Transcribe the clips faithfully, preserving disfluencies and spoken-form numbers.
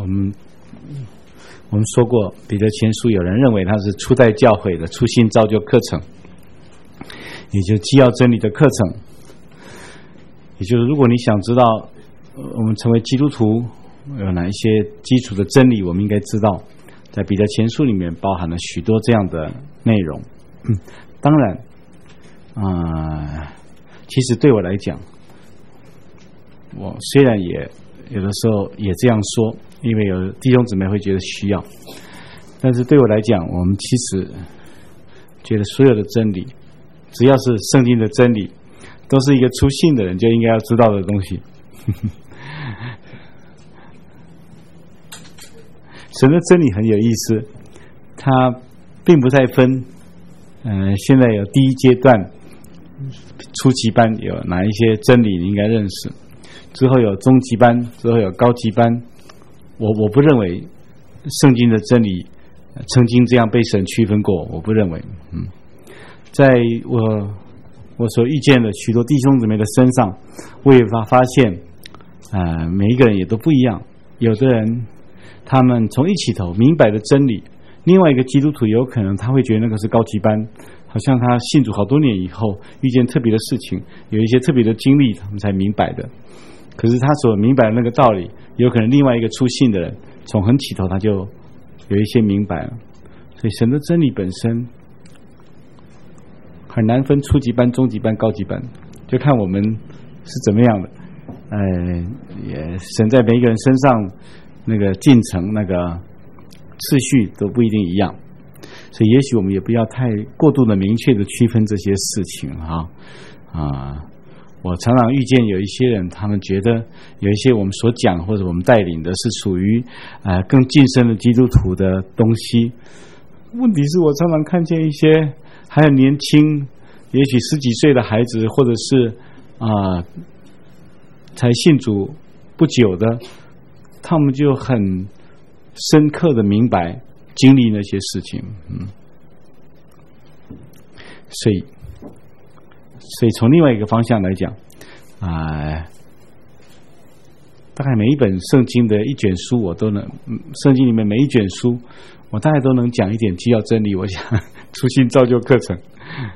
们我们说过，彼得前书有人认为它是初代教会的初信造就课程，也就是基要真理的课程。也就是如果你想知道我们成为基督徒有哪一些基础的真理，我们应该知道，在彼得前书里面包含了许多这样的内容。嗯、当然啊、呃，其实对我来讲，我虽然也有的时候也这样说，因为有弟兄姊妹会觉得需要，但是对我来讲，我们其实觉得所有的真理，只要是圣经的真理，都是一个初信的人就应该要知道的东西。神的真理很有意思，它并不再分，嗯、呃，现在有第一阶段初级班有哪一些真理你应该认识，之后有中级班，之后有高级班。我我不认为圣经的真理曾经这样被神区分过，我不认为。嗯，在我我所遇见的许多弟兄姊妹的身上，我也发发现，啊、呃，每一个人也都不一样。有的人他们从一起头明白的真理，另外一个基督徒有可能他会觉得那个是高级班，好像他信主好多年以后遇见特别的事情，有一些特别的经历，他们才明白的。可是他所明白的那个道理，有可能另外一个初信的人从很起头他就有一些明白了。所以神的真理本身很难分初级班、中级班、高级班，就看我们是怎么样的。呃，也神在每一个人身上那个进程、那个次序都不一定一样，所以也许我们也不要太过度的明确的区分这些事情哈啊。我常常遇见有一些人，他们觉得有一些我们所讲或者我们带领的是属于呃更近身的基督徒的东西。问题是我常常看见一些还很年轻，也许十几岁的孩子，或者是啊、呃、才信主不久的，他们就很深刻的明白经历那些事情。嗯，所以所以从另外一个方向来讲，啊、呃，大概每一本圣经的一卷书，我都能，圣经里面每一卷书，我大概都能讲一点基要真理。我想初信造就课程。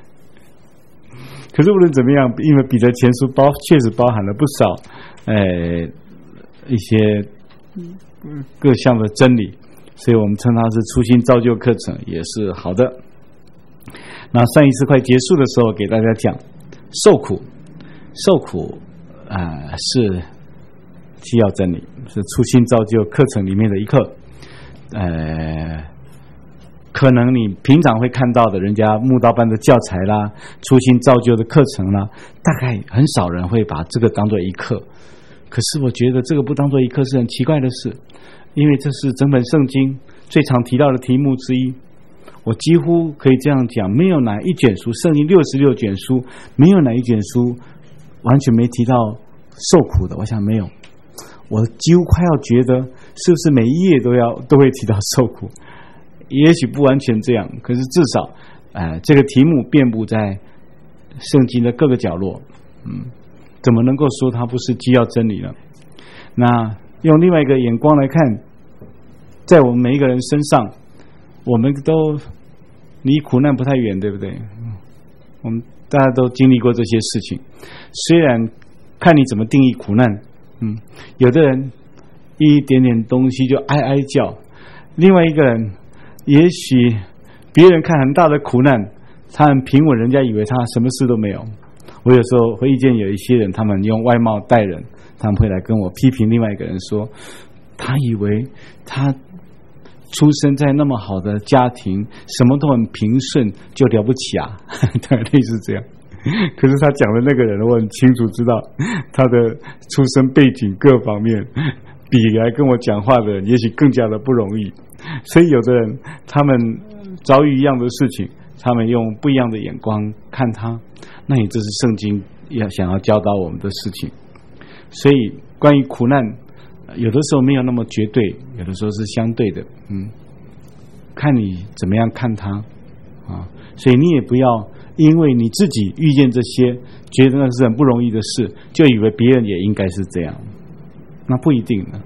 可是无论怎么样，因为彼得前书包确实包含了不少，呃，一些各项的真理，所以我们称它是初信造就课程，也是好的。那上一次快结束的时候，给大家讲受苦，受苦啊、呃、是基要真理，是初信造就课程里面的一课。呃，可能你平常会看到的人家慕道班的教材啦，初信造就的课程啦，大概很少人会把这个当作一课。可是我觉得这个不当作一课是很奇怪的事，因为这是整本圣经最常提到的题目之一。我几乎可以这样讲，没有哪一卷书，圣经六十六卷书，没有哪一卷书完全没提到受苦的。我想没有，我几乎快要觉得是不是每一页都要都会提到受苦。也许不完全这样，可是至少呃，这个题目遍布在圣经的各个角落。嗯，怎么能够说它不是基要真理呢？那用另外一个眼光来看，在我们每一个人身上，我们都离苦难不太远，对不对？我们大家都经历过这些事情，虽然看你怎么定义苦难。嗯，有的人一点点东西就哀哀叫，另外一个人也许别人看很大的苦难，他很平稳，人家以为他什么事都没有。我有时候会遇见有一些人，他们用外貌待人，他们会来跟我批评另外一个人说，他以为他出生在那么好的家庭，什么都很平顺，就了不起啊，大概类似这样。可是他讲的那个人，我很清楚知道他的出生背景各方面，比来跟我讲话的人也许更加的不容易。所以有的人他们遭遇一样的事情，他们用不一样的眼光看他，那也这是圣经要想要教导我们的事情。所以关于苦难，有的时候没有那么绝对，有的时候是相对的。嗯，看你怎么样看他啊。所以你也不要因为你自己遇见这些，觉得那是很不容易的事，就以为别人也应该是这样，那不一定的。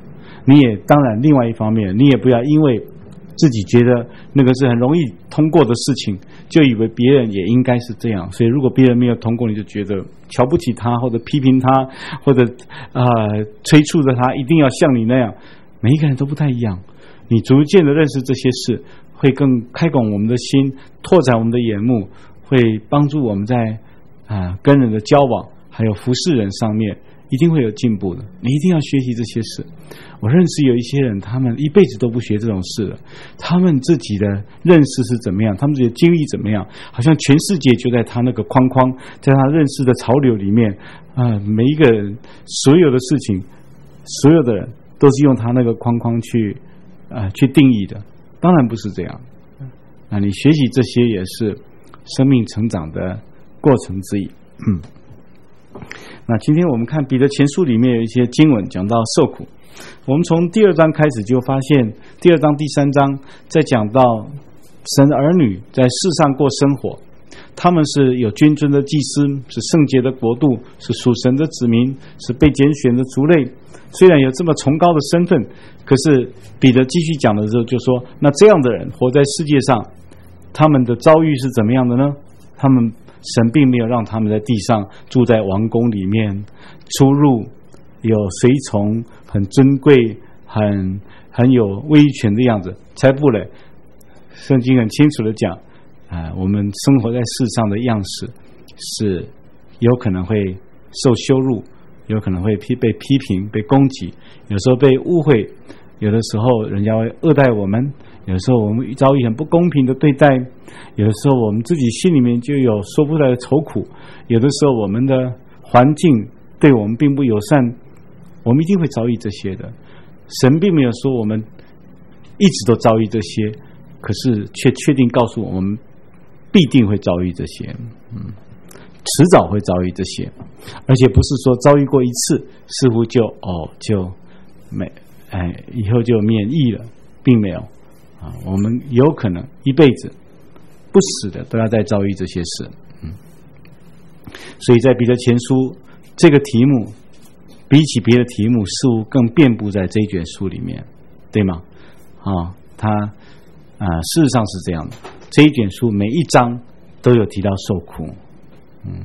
你也当然另外一方面，你也不要因为自己觉得那个是很容易通过的事情，就以为别人也应该是这样。所以如果别人没有通过，你就觉得瞧不起他，或者批评他，或者呃催促着他一定要像你那样。每一个人都不太一样，你逐渐的认识这些事，会更开广我们的心，拓展我们的眼目，会帮助我们在啊、呃、跟人的交往还有服侍人上面一定会有进步的。你一定要学习这些事。我认识有一些人，他们一辈子都不学这种事了，他们自己的认识是怎么样，他们自己的经历怎么样，好像全世界就在他那个框框，在他认识的潮流里面啊、呃，每一个人所有的事情，所有的人都是用他那个框框去啊、呃、去定义的。当然不是这样。那你学习这些也是生命成长的过程之一。嗯。那今天我们看彼得前书里面有一些经文讲到受苦，我们从第二章开始就发现，第二章第三章在讲到神的儿女在世上过生活，他们是有君尊的祭司，是圣洁的国度，是属神的子民，是被拣选的族类。虽然有这么崇高的身份，可是彼得继续讲的时候就说，那这样的人活在世界上，他们的遭遇是怎么样的呢？他们神并没有让他们在地上住在王宫里面，出入有随从，很尊贵，很很有威权的样子，才不嘞。圣经很清楚的讲啊、呃，我们生活在世上的样式是有可能会受羞辱，有可能会批被批评，被攻击，有时候被误会，有的时候人家会恶待我们，有时候我们遭遇很不公平的对待，有的时候我们自己心里面就有说不出来的愁苦，有的时候我们的环境对我们并不友善，我们一定会遭遇这些的。神并没有说我们一直都遭遇这些，可是却确定告诉我们必定会遭遇这些，嗯，迟早会遭遇这些，而且不是说遭遇过一次似乎就哦就没哎以后就免疫了，并没有啊，我们有可能一辈子不死的都要再遭遇这些事。嗯，所以在彼得前书这个题目比起别的题目似乎更遍布在这一卷书里面，对吗？啊，它啊事实上是这样的，这一卷书每一章都有提到受苦。嗯，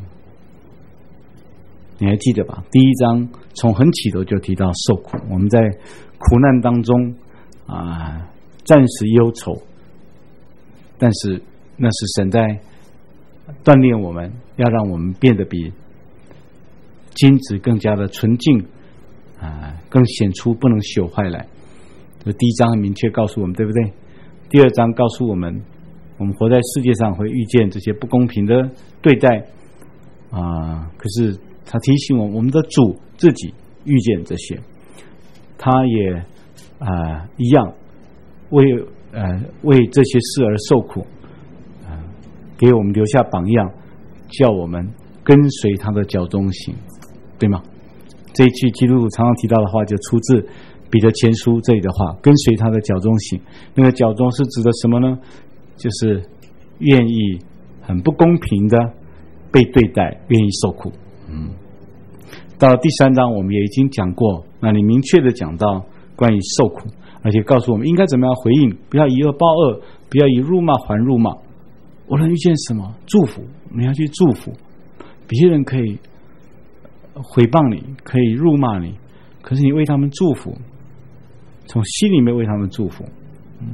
你还记得吧？第一章从很起头就提到受苦，我们在苦难当中啊暂时忧愁，但是那是神在锻炼我们，要让我们变得比金子更加的纯净啊，更显出不能朽坏来。这第一章很明确告诉我们，对不对？第二章告诉我们，我们活在世界上会遇见这些不公平的对待啊，可是他提醒我们，我们的主自己遇见这些，他也啊一样为呃为这些事而受苦啊，给我们留下榜样，叫我们跟随他的脚中行，对吗？这一句基督徒常常提到的话就出自彼得前书这里的话，跟随他的脚中行。那个脚中是指的什么呢？就是愿意很不公平的被对待，愿意受苦。嗯，到第三章我们也已经讲过，那你明确的讲到关于受苦，而且告诉我们应该怎么样回应，不要以恶报恶，不要以辱骂还辱骂。我能遇见什么祝福，你要去祝福。别人可以毁谤你，可以辱骂你，可是你为他们祝福，从心里面为他们祝福。嗯，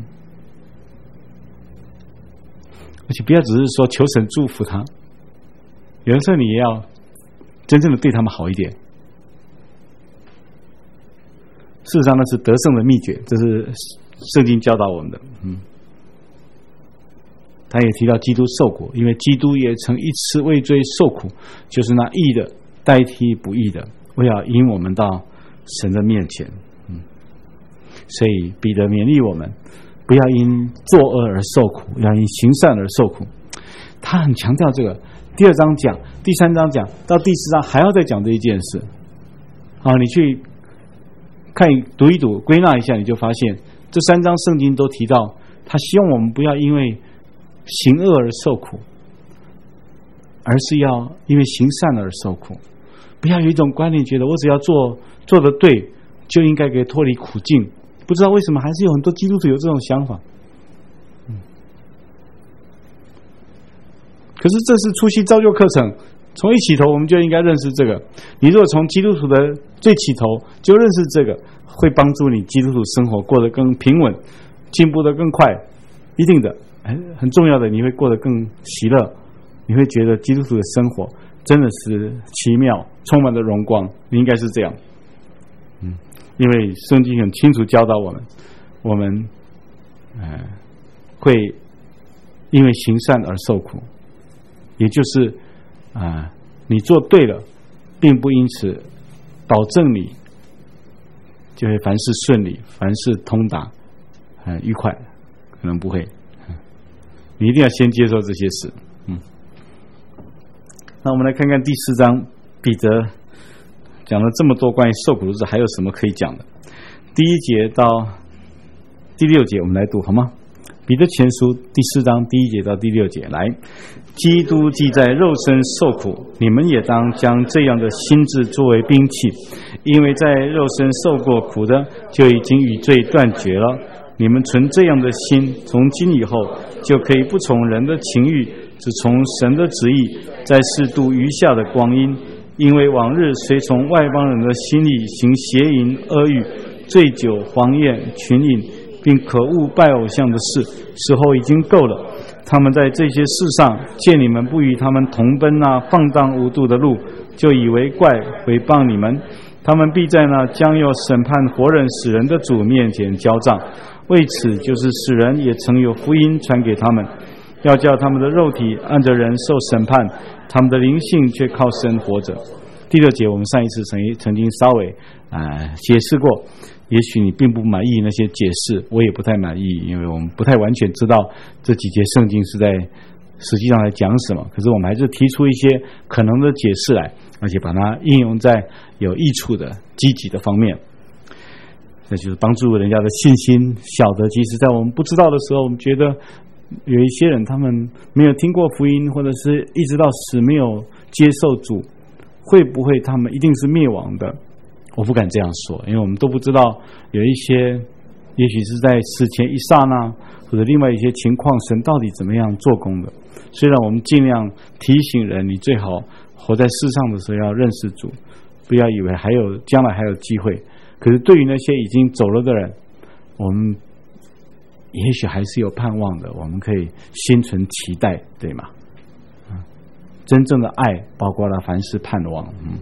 而且不要只是说求神祝福他，有的时候你也要真正的对他们好一点。事实上那是得胜的秘诀，这是圣经教导我们的。嗯，他也提到基督受苦，因为基督也曾一次为罪受苦，就是那义的代替不义的，为要引我们到神的面前。嗯，所以彼得勉励我们，不要因作恶而受苦，要因行善而受苦。他很强调这个，第二章讲，第三章讲，到第四章还要再讲这一件事。好，你去看读一读，归纳一下，你就发现这三章圣经都提到，他希望我们不要因为行恶而受苦，而是要因为行善而受苦。不要有一种观念，觉得我只要做做得对， 就应该可以脱离苦境。不知道为什么还是有很多基督徒有这种想法。嗯，可是这是初期造就课程，从一起头我们就应该认识这个。你如果从基督徒的最起头就认识这个，会帮助你基督徒生活过得更平稳，进步得更快，一定的，很很重要的，你会过得更喜乐，你会觉得基督徒的生活真的是奇妙，充满了荣光，你应该是这样。嗯，因为圣经很清楚教导我们，我们呃会因为行善而受苦，也就是啊、呃，你做对了，并不因此保证你就会凡事顺利，凡事通达，很、呃、愉快，可能不会。嗯，你一定要先接受这些事。嗯，那我们来看看第四章，彼得讲了这么多关于受苦的事，还有什么可以讲的？第一节到第六节，我们来读好吗？彼得前书第四章第一节到第六节，来，基督既在肉身受苦，你们也当将这样的心志作为兵器，因为在肉身受过苦的，就已经与罪断绝了。你们存这样的心，从今以后就可以不从人的情欲，只从神的旨意，在世度余下的光阴。因为往日随从外邦人的心里行邪淫、恶欲、醉酒、荒宴、群饮，并可恶拜偶像的事，时候已经够了。他们在这些事上见你们不与他们同奔那放荡无度的路，就以为怪，诽谤你们。他们必在那将要审判活人死人的主面前交账。为此，就是使人也曾有福音传给他们，要叫他们的肉体按着人受审判，他们的灵性却靠神活着。第六节我们上一次曾曾经稍微啊、呃、解释过，也许你并不满意那些解释，我也不太满意，因为我们不太完全知道这几节圣经是在实际上来讲什么。可是我们还是提出一些可能的解释来，而且把它应用在有益处的积极的方面。这就是帮助人家的信心，晓得即使在我们不知道的时候，我们觉得有一些人他们没有听过福音，或者是一直到死没有接受主，会不会他们一定是灭亡的？我不敢这样说，因为我们都不知道，有一些也许是在死前一刹那，或者另外一些情况，神到底怎么样做工的。虽然我们尽量提醒人，你最好活在世上的时候要认识主，不要以为还有将来还有机会。可是对于那些已经走了的人，我们也许还是有盼望的，我们可以心存期待，对吗？真正的爱包括了凡事盼望。嗯，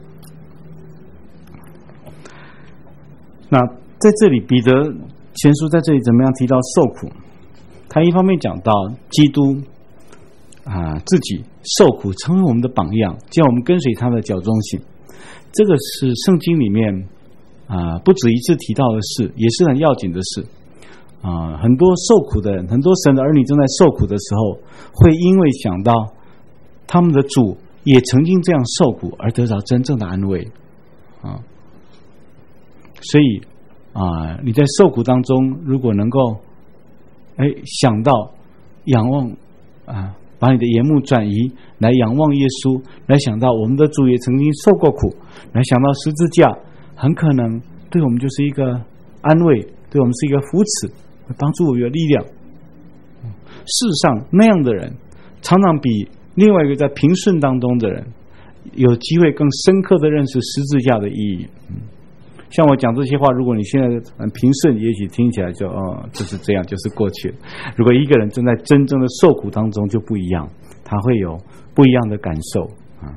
那在这里彼得前书在这里怎么样提到受苦？他一方面讲到基督啊自己受苦，成为我们的榜样，叫我们跟随他的脚中行。这个是圣经里面啊不止一次提到的事，也是很要紧的事。啊，很多受苦的人，很多神的儿女正在受苦的时候，会因为想到他们的主也曾经这样受苦，而得到真正的安慰啊。所以啊，你在受苦当中，如果能够哎想到仰望啊，把你的眼目转移来仰望耶稣，来想到我们的主也曾经受过苦，来想到十字架，很可能对我们就是一个安慰，对我们是一个扶持，帮助我有力量。事实上，那样的人常常比另外一个在平顺当中的人有机会更深刻的认识十字架的意义。嗯，像我讲这些话，如果你现在很平顺，也许听起来就哦就是这样，就是过去了。如果一个人正在真正的受苦当中，就不一样，他会有不一样的感受啊。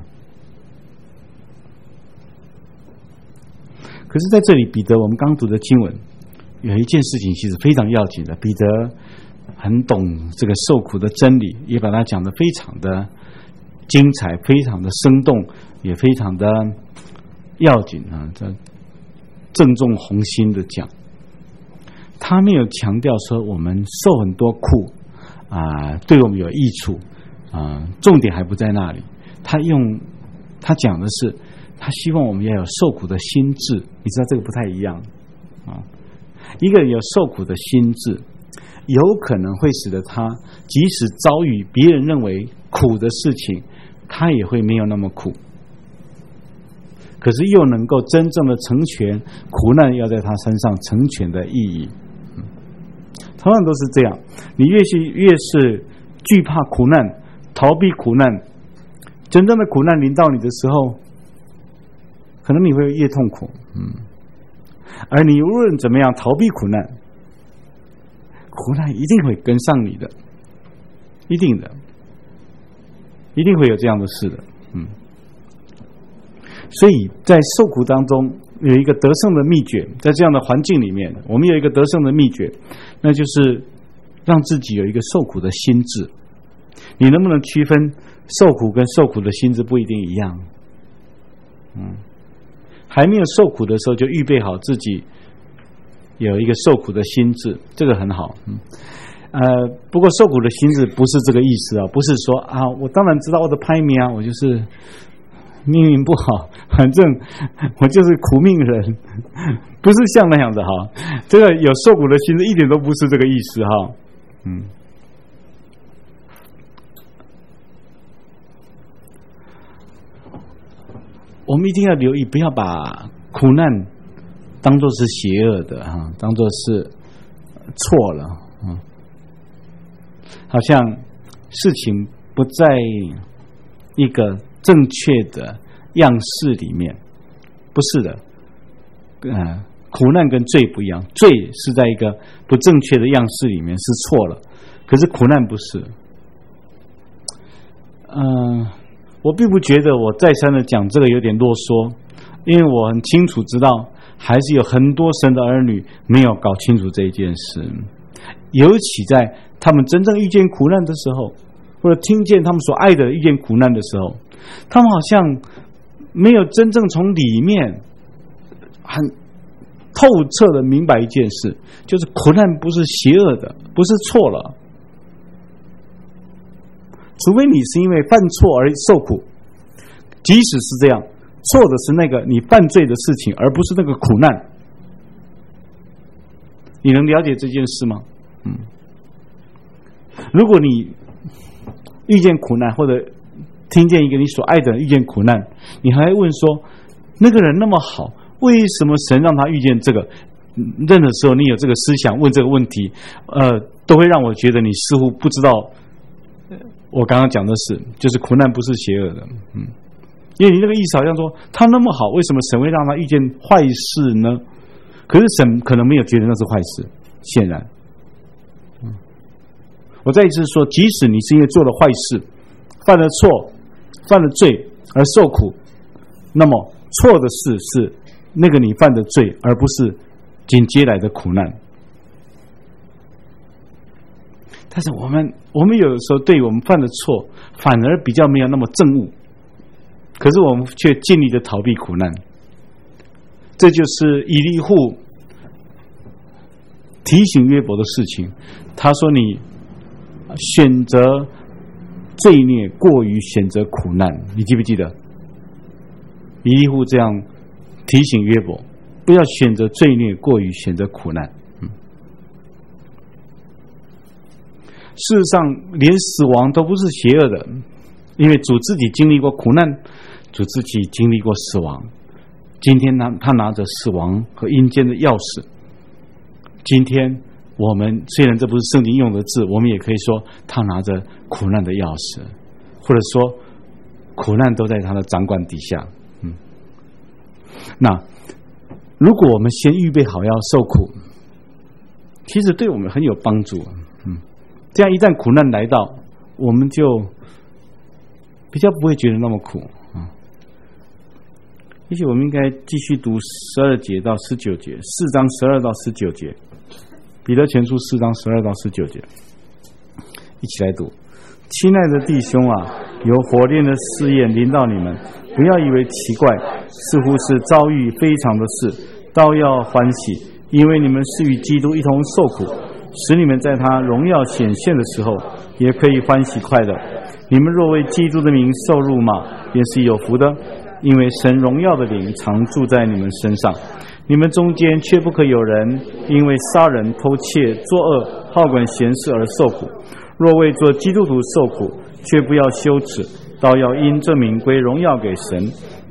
可是在这里，彼得我们刚读的经文有一件事情其实非常要紧的，彼得很懂这个受苦的真理，也把它讲得非常的精彩，非常的生动，也非常的要紧啊！这正中红心的讲，他没有强调说我们受很多苦啊，对我们有益处啊，重点还不在那里。他用他讲的是，他希望我们要有受苦的心志。你知道这个不太一样啊。一个人有受苦的心志，有可能会使得他即使遭遇别人认为苦的事情，他也会没有那么苦。 可是又能够真正的成全苦难要在他身上成全的意义。同样都是这样，你越是越是惧怕苦难，逃避苦难，真正的苦难临到你的时候，可能你会越痛苦。嗯，而你无论怎么样逃避苦难，苦难一定会跟上你的，一定的，一定会有这样的事的。嗯，所以在受苦当中有一个得胜的秘诀，在这样的环境里面，我们有一个得胜的秘诀，那就是让自己有一个受苦的心智。你能不能区分受苦跟受苦的心智不一定一样？嗯，还没有受苦的时候就预备好自己有一个受苦的心智，这个很好。嗯，呃，不过受苦的心智不是这个意思啊，不是说啊，我当然知道我的排名啊，我就是命运不好，反正我就是苦命人，不是像那样子哈。这个有受苦的心智一点都不是这个意思哈。嗯，我们一定要留意，不要把苦难当作是邪恶的哈，当作是错了。嗯，好像事情不在一个正确的样式里面，不是的。呃，苦难跟罪不一样，罪是在一个不正确的样式里面是错了，可是苦难不是。嗯、呃，我并不觉得我再三的讲这个有点啰嗦，因为我很清楚知道，还是有很多神的儿女没有搞清楚这一件事，尤其在他们真正遇见苦难的时候，或者听见他们所爱的遇见苦难的时候，他们好像没有真正从里面很透彻的明白一件事，就是苦难不是邪恶的，不是错了。除非你是因为犯错而受苦，即使是这样，错的是那个你犯罪的事情，而不是那个苦难。你能了解这件事吗？嗯，如果你遇见苦难，或者听见一个你所爱的人遇见苦难，你还会问说，那个人那么好，为什么神让他遇见这个？任何时候你有这个思想问这个问题，呃，都会让我觉得你似乎不知道我刚刚讲的是，就是苦难不是邪恶的。嗯，因为你那个意思好像说他那么好，为什么神会让他遇见坏事呢？可是神可能没有觉得那是坏事，显然。嗯，我再一次说，即使你是因为做了坏事，犯了错，犯了罪而受苦，那么错的事是那个你犯的罪，而不是紧接来的苦难。但是我们我们有的时候对我们犯的错反而比较没有那么憎恶，可是我们却尽力的逃避苦难。这就是以利户提醒约伯的事情。他说，你选择罪孽过于选择苦难，你记不记得以利户这样提醒约伯，不要选择罪孽过于选择苦难。事实上连死亡都不是邪恶的，因为主自己经历过苦难，主自己经历过死亡。今天他他拿着死亡和阴间的钥匙。今天我们虽然这不是圣经用的字，我们也可以说他拿着苦难的钥匙，或者说苦难都在他的掌管底下。嗯，那如果我们先预备好要受苦，其实对我们很有帮助。嗯，这样一旦苦难来到，我们就比较不会觉得那么苦啊。也许我们应该继续读十二节到十九节，四章十二到十九节，彼得前书四章十二到十九节，一起来读。亲爱的弟兄啊，有火炼的试验临到你们，不要以为奇怪，似乎是遭遇非常的事，倒要欢喜，因为你们是与基督一同受苦，使你们在他荣耀显现的时候也可以欢喜快乐。你们若为基督的名受辱骂，便是有福的，因为神荣耀的灵常住在你们身上。你们中间却不可有人因为杀人、偷窃、作恶、好管闲事而受苦。若为做基督徒受苦，却不要羞耻，倒要因这名归荣耀给神。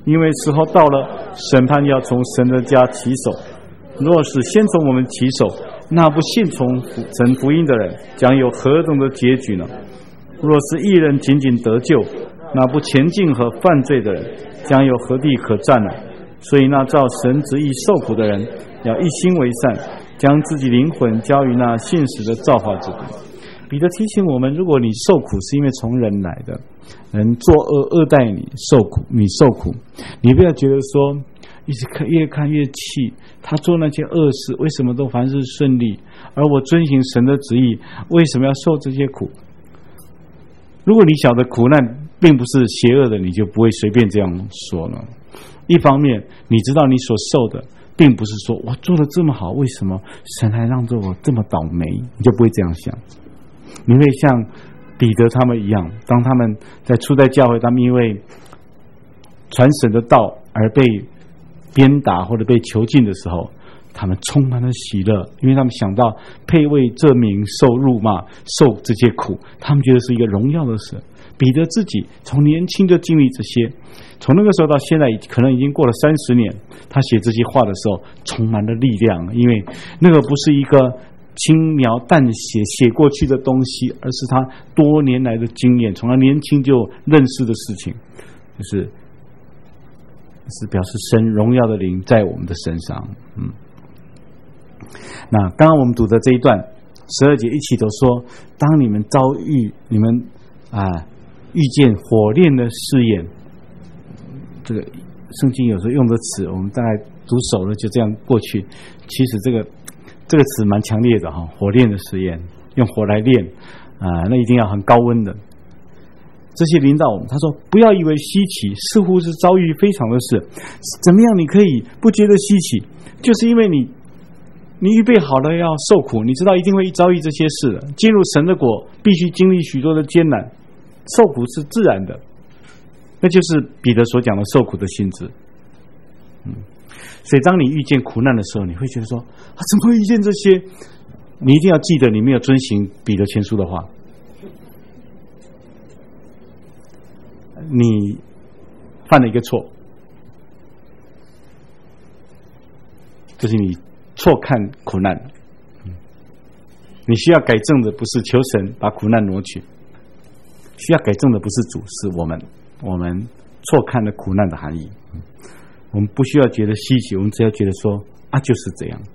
因为时候到了，审判要从神的家起手。若是先从我们起手，那不信从神福音的人将有何等的结局呢？若是义人仅仅得救，那不前进和犯罪的人将有何地可站呢？所以那照神旨意受苦的人，要一心为善，将自己灵魂交于那信实的造化之主。彼得提醒我们，如果你受苦是因为从人来的，人作恶恶待你，受苦你受苦，你不要觉得说一直看越看越气，他做那些恶事为什么都凡事顺利，而我遵行神的旨意为什么要受这些苦？如果你晓得苦难并不是邪恶的，你就不会随便这样说了。一方面你知道你所受的并不是说我做得这么好，为什么神还让着我这么倒霉，你就不会这样想。你会像彼得他们一样，当他们在初代教会，他们因为传神的道而被鞭打或者被囚禁的时候，他们充满了喜乐，因为他们想到配为这名受辱骂受这些苦，他们觉得是一个荣耀的事。彼得自己从年轻就经历这些，从那个时候到现在可能已经过了三十年，他写这些话的时候充满了力量，因为那个不是一个轻描淡写写过去的东西，而是他多年来的经验，从他年轻就认识的事情，就是是表示神荣耀的灵在我们的身上。嗯，那刚刚我们读的这一段十二节一起都说，当你们遭遇你们啊遇见火炼的试验，这个圣经有时候用的词我们大概读熟了就这样过去，其实这个这个词蛮强烈的哈，火炼的试验，用火来炼啊，那一定要很高温的。这些领导我们，他说不要以为稀奇，似乎是遭遇非常的事，怎么样你可以不觉得稀奇？就是因为你你预备好了要受苦，你知道一定会遭遇这些事的。进入神的国必须经历许多的艰难，受苦是自然的，那就是彼得所讲的受苦的性质。嗯，所以当你遇见苦难的时候，你会觉得说啊，怎么会遇见这些？你一定要记得你没有遵行彼得前书的话，你犯了一个错，就是你错看苦难。你需要改正的不是求神把苦难挪去，需要改正的不是主，是我们我们错看了苦难的含义。我们不需要觉得稀奇，我们只要觉得说啊，就是这样。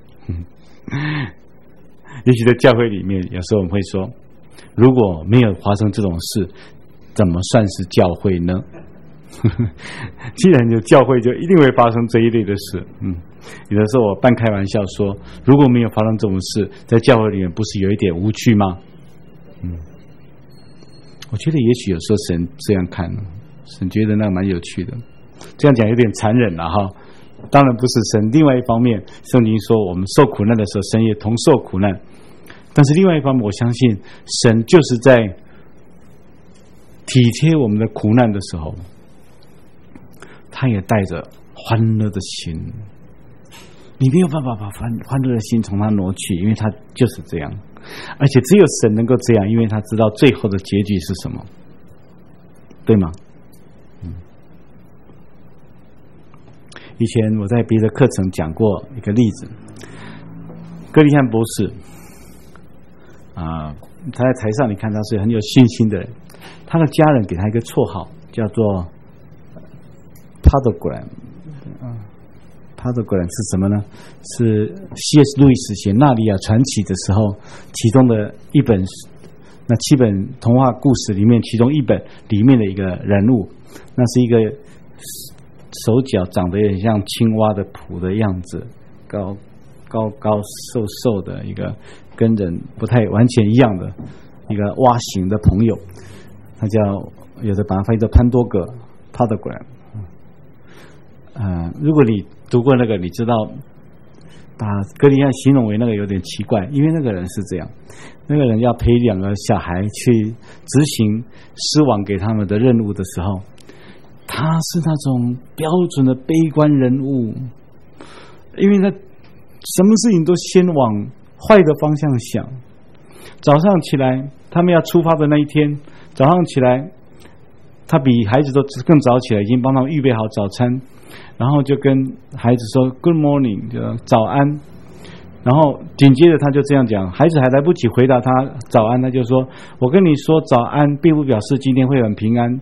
也许在教会里面，有时候我们会说，如果没有发生这种事，怎么算是教会呢？既然有教会，就一定会发生这一类的事。嗯，有的时候我半开玩笑说，如果没有发生这种事，在教会里面不是有一点无趣吗？嗯，我觉得也许有时候神这样看，神觉得那蛮有趣的。这样讲有点残忍了哈。当然不是神。另外一方面，圣经说我们受苦难的时候，神也同受苦难。但是另外一方面，我相信神就是在体贴我们的苦难的时候，他也带着欢乐的心。你没有办法把欢欢乐的心从他挪去，因为他就是这样。而且只有神能够这样，因为他知道最后的结局是什么，对吗？嗯。以前我在别的课程讲过一个例子，哥利汉博士啊，他在台上，你看他是很有信心的人。他的家人给他一个绰号，叫做 Podogram。Podogram 是什么呢？是 C S 路易斯写《纳里亚传奇》的时候，其中的一本，那七本童话故事里面，其中一本里面的一个人物，那是一个手脚长得有点像青蛙的蹼的样子，高高高瘦瘦的一个跟人不太完全一样的一个蛙形的朋友，他叫有的把它翻译成潘多格 Podogram。呃，如果你读过那个，你知道把格里汉形容为那个有点奇怪，因为那个人是这样，那个人要陪两个小孩去执行施网给他们的任务的时候，他是那种标准的悲观人物，因为他什么事情都先往坏的方向想。早上起来，他们要出发的那一天，早上起来，他他比孩子都更早起来，已经帮他们预备好早餐，然后就跟孩子说 Good morning， 就早安。然后紧接着他就这样讲，孩子还来不及回答他早安，他就说：“我跟你说早安，并不表示今天会很平安。”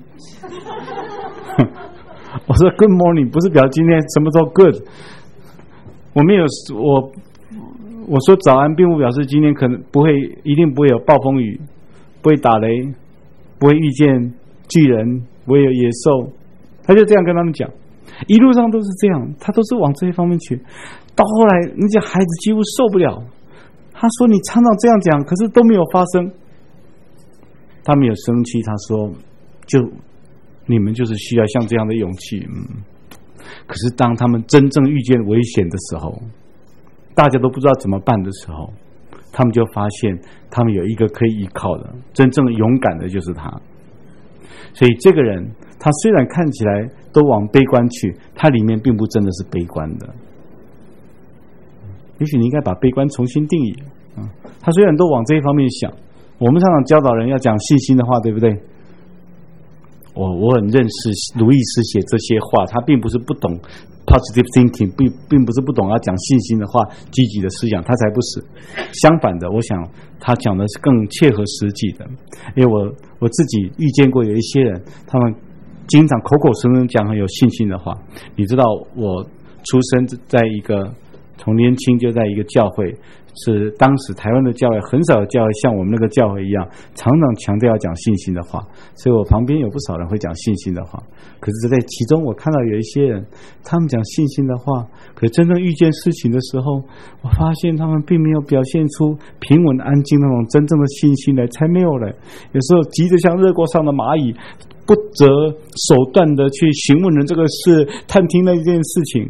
我说 Good morning 不是表示今天什么都 good， 我没有我我说早安，并不表示今天可能不会一定不会有暴风雨，不会打雷，不会遇见巨人，不会有野兽。他就这样跟他们讲，一路上都是这样，他都是往这些方面去。到后来那些孩子几乎受不了，他说你常常这样讲，可是都没有发生。他没有生气，他说就你们就是需要像这样的勇气。嗯，可是当他们真正遇见危险的时候，大家都不知道怎么办的时候，他们就发现他们有一个可以依靠的，真正勇敢的就是他。所以这个人他虽然看起来都往悲观去，他里面并不真的是悲观的。也许你应该把悲观重新定义。嗯，他虽然都往这一方面想，我们常常教导人要讲信心的话，对不对？我我很认识卢易斯写这些话，他并不是不懂 positive thinking， 并并不是不懂要讲信心的话，积极的思想，他才不是。相反的，我想他讲的是更切合实际的。因为我我自己遇见过有一些人，他们经常口口声声讲很有信心的话。你知道，我出生在一个从年轻就在一个教会，是当时台湾的教会很少有教会像我们那个教会一样，常常强调要讲信心的话，所以我旁边有不少人会讲信心的话。可是在其中我看到有一些人，他们讲信心的话，可真正遇见事情的时候，我发现他们并没有表现出平稳安静那种真正的信心来，才没有了。有时候急得像热锅上的蚂蚁，不择手段的去询问人这个事，探听那件事情。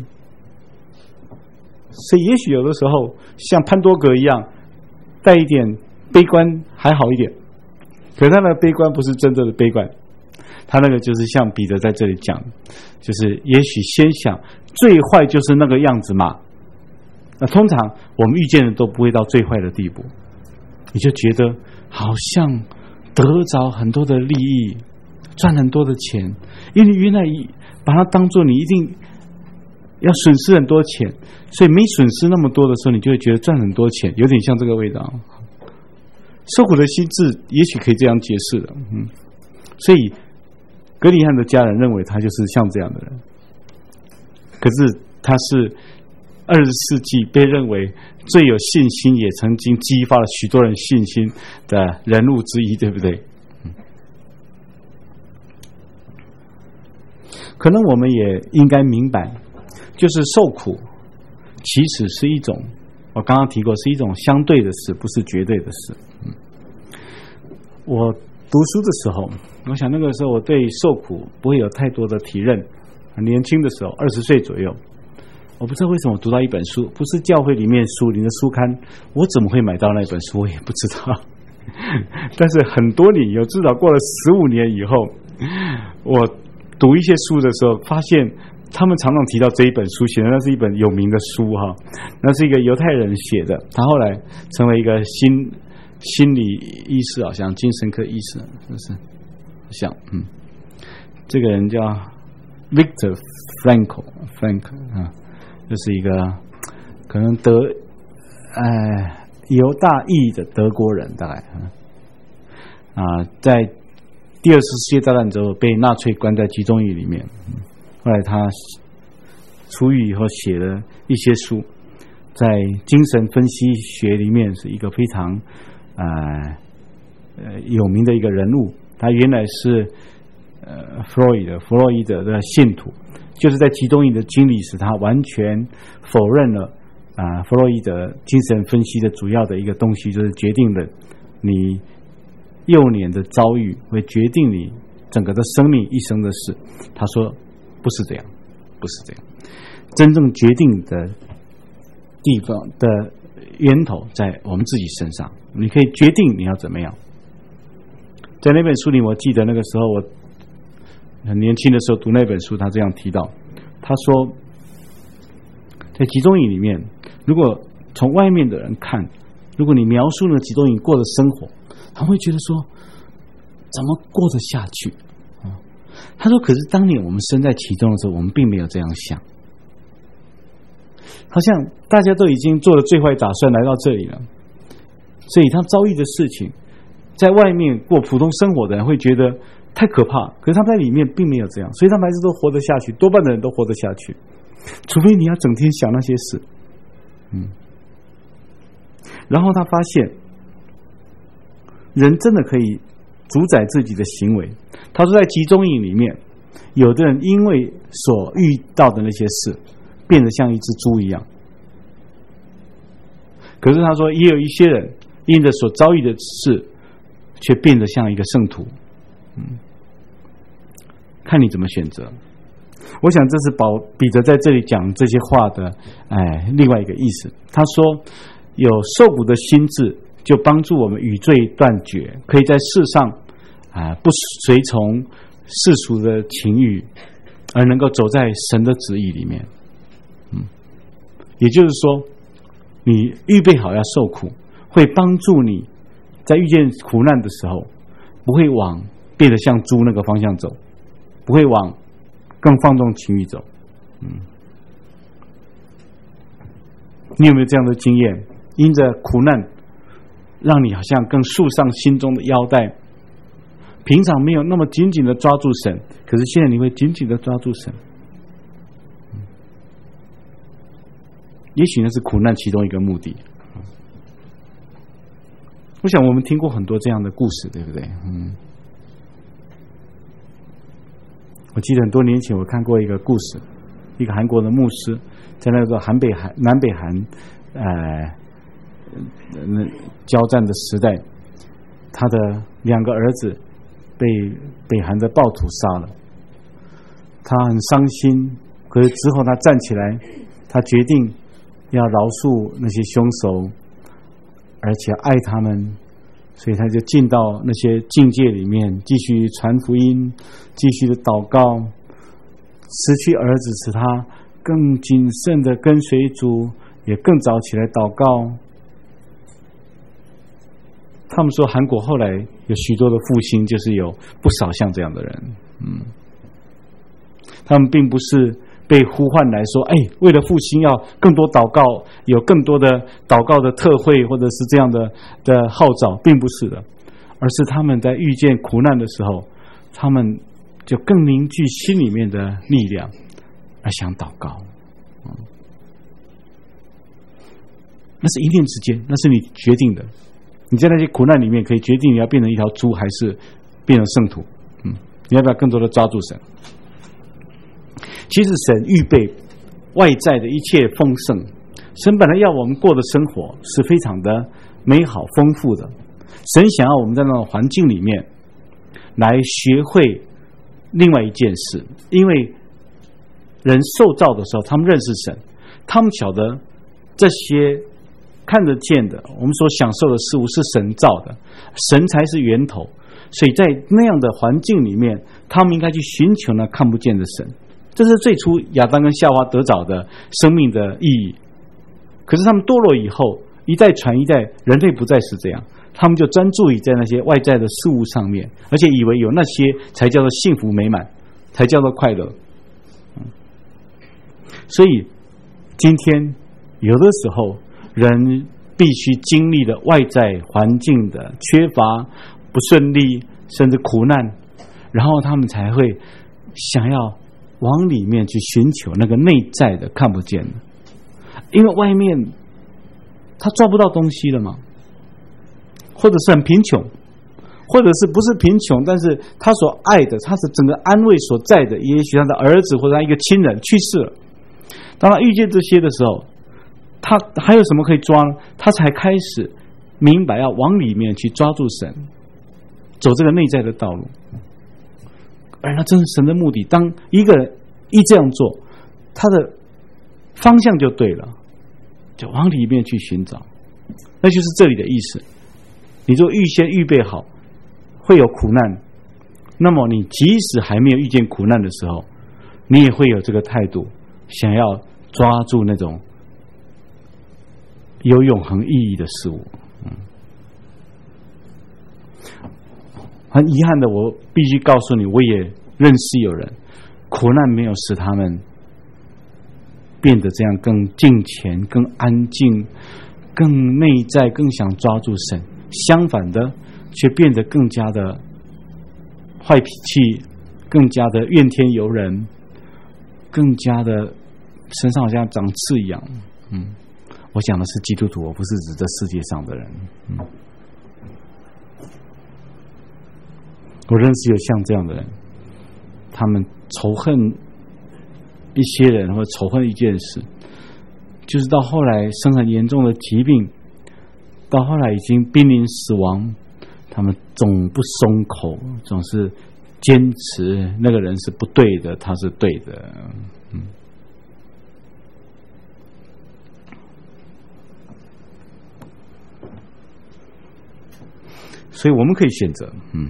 所以也许有的时候像潘多格一样带一点悲观还好一点，可是他的悲观不是真正的悲观，他那个就是像彼得在这里讲，就是也许先想最坏就是那个样子嘛。那通常我们遇见的都不会到最坏的地步，你就觉得好像得着很多的利益，赚很多的钱，因为原来把它当作你一定要损失很多钱，所以没损失那么多的时候，你就会觉得赚很多钱，有点像这个味道。受苦的心智也许可以这样解释的。嗯，所以格里汉的家人认为他就是像这样的人，可是他是二十世纪被认为最有信心，也曾经激发了许多人信心的人物之一，对不对？嗯，可能我们也应该明白，就是受苦其实是一种，我刚刚提过，是一种相对的事，不是绝对的事。嗯，我读书的时候，我想那个时候我对受苦不会有太多的体认。很年轻的时候，二十岁左右，我不知道为什么读到一本书，不是教会里面书里的书刊，我怎么会买到那本书，我也不知道。但是很多年以后，至少过了十五年以后，我读一些书的时候，发现他们常常提到这一本书，显然那是一本有名的书哈，那是一个犹太人写的，他后来成为一个心心理医师，好像精神科医师，是不是？像嗯，这个人叫 Viktor Frankl Frank 啊，就是一个可能德哎犹大裔的德国人，大概啊，在第二次世界大战之后被纳粹关在集中营里面。后来他出狱以后写了一些书，在精神分析学里面是一个非常呃呃有名的一个人物。他原来是呃弗洛伊德弗洛伊德的信徒，就是在集中营的经历使他完全否认了啊、呃、弗洛伊德精神分析的主要的一个东西，就是决定了你幼年的遭遇会决定你整个的生命一生的事。他说不是这样，不是这样，真正决定的地方的源头在我们自己身上，你可以决定你要怎么样。在那本书里，我记得那个时候我很年轻的时候读那本书，他这样提到，他说在集中营里面，如果从外面的人看，如果你描述了集中营过的生活，他会觉得说怎么过得下去啊？ 他说：“可是当年我们身在其中的时候，我们并没有这样想，好像大家都已经做了最坏打算来到这里了，所以他遭遇的事情，在外面过普通生活的人会觉得太可怕，可是他们在里面并没有这样，所以他们还是都活得下去，多半的人都活得下去，除非你要整天想那些事。”嗯，然后他发现，人真的可以主宰自己的行为。他说，在集中营里面，有的人因为所遇到的那些事，变得像一只猪一样。可是他说，也有一些人因着所遭遇的事，却变得像一个圣徒。嗯，看你怎么选择。我想这是保彼得在这里讲这些话的，哎，另外一个意思。他说，有受苦的心志，就帮助我们与罪断绝，可以在世上啊不随从世俗的情欲，而能够走在神的旨意里面。嗯，也就是说，你预备好要受苦，会帮助你在遇见苦难的时候，不会往变得像猪那个方向走，不会往更放纵情欲走。嗯，你有没有这样的经验？因着苦难，让你好像更束上心中的腰带，平常没有那么紧紧的抓住神，可是现在你会紧紧的抓住神。嗯，也许那是苦难其中一个目的。我想我们听过很多这样的故事，对不对？嗯。我记得很多年前我看过一个故事，一个韩国的牧师在那个韩北韩南北韩呃那交战的时代，他的两个儿子被北韩的暴徒杀了，他很伤心，可是之后他站起来，他决定要饶恕那些凶手，而且爱他们，所以他就进到那些境界里面，继续传福音，继续的祷告。失去儿子使他更谨慎的跟随主，也更早起来祷告。他们说韩国后来有许多的复兴，就是有不少像这样的人。嗯，他们并不是被呼唤来说，哎，为了复兴要更多祷告，有更多的祷告的特会，或者是这样的的号召，并不是的，而是他们在遇见苦难的时候，他们就更凝聚心里面的力量，而想祷告。嗯，那是一念之间，那是你决定的。你在那些苦难里面，可以决定你要变成一条猪，还是变成圣徒。嗯，你要不要更多的抓住神？其实神预备外在的一切丰盛，神本来要我们过的生活是非常的美好丰富的。神想要我们在那种环境里面来学会另外一件事，因为人受造的时候，他们认识神，他们晓得这些看得见的，我们所享受的事物是神造的，神才是源头，所以在那样的环境里面，他们应该去寻求那看不见的神。这是最初亚当跟夏娃得着的生命的意义。可是他们堕落以后，一代传一代，人类不再是这样，他们就专注于在那些外在的事物上面，而且以为有那些才叫做幸福美满，才叫做快乐。所以今天有的时候人必须经历了外在环境的缺乏、不顺利，甚至苦难，然后他们才会想要往里面去寻求那个内在的看不见的，因为外面他抓不到东西了嘛，或者是很贫穷，或者是不是贫穷，但是他所爱的，他是整个安慰所在的，也许他的儿子或者他一个亲人去世了，当他遇见这些的时候，他还有什么可以抓呢？他才开始明白要往里面去抓住神，走这个内在的道路。而那真是神的目的，当一个人一这样做，他的方向就对了，就往里面去寻找，那就是这里的意思。你就预先预备好会有苦难，那么你即使还没有遇见苦难的时候，你也会有这个态度，想要抓住那种有永恒意义的事物。嗯，很遗憾的，我必须告诉你，我也认识有人，苦难没有使他们变得这样更敬虔、更安静、更内在、更想抓住神，相反的，却变得更加的坏脾气，更加的怨天尤人，更加的身上好像长刺一样。嗯，我讲的是基督徒，我不是指这世界上的人。嗯，我认识有像这样的人，他们仇恨一些人或仇恨一件事，就是到后来生很严重的疾病，到后来已经濒临死亡，他们总不松口，总是坚持那个人是不对的，他是对的。嗯，所以我们可以选择。嗯，